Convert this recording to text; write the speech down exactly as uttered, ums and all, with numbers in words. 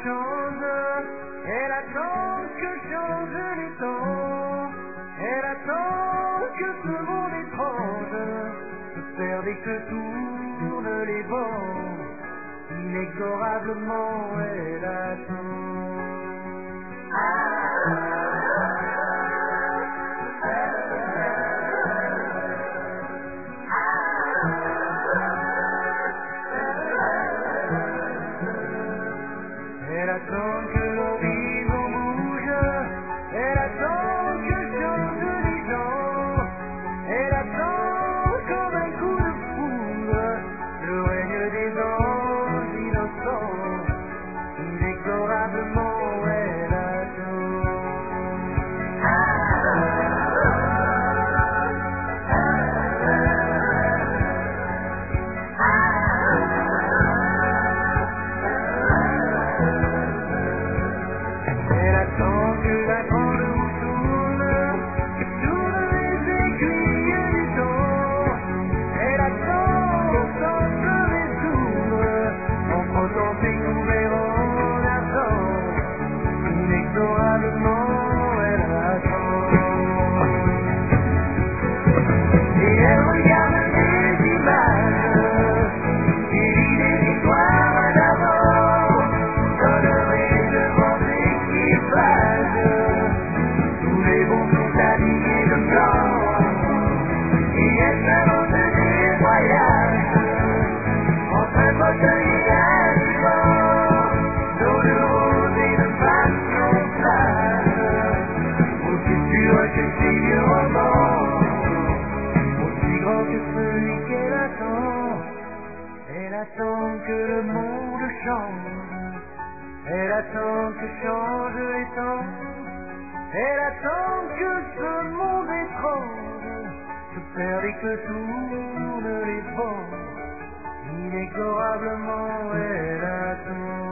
change, elle attend que changent les temps, elle attend que ce monde étrange se perde et que tournent les vents, inexorablement elle attend. Elle attend que l'horizon bouge, elle attend que changent les gens, elle attend comme un coup de foudre le règne des anges innocents, inexorablement elle attend. Elle attend que la grande roue tourne, que tournent les aiguilles du temps. Elle attend sans pleurer s'ouvre, en frottant ses couverts en argent. Inexorablement elle attend. Et elle regarde les images, et lit les histoires d'avant, sonnerait devant l'équipage, tous les bons sont alignés de blanc, et elle s'avance des voyages, entre un fauteuil et un divan, d'eau de rose et de passion plage, aussi pur que ces vieux romans, aussi grand que celui qu'elle attend. Elle attend que le monde change, elle attend que changent les temps, elle attend que ce monde étrange se perde et que tournent les vents, inexorablement elle attend.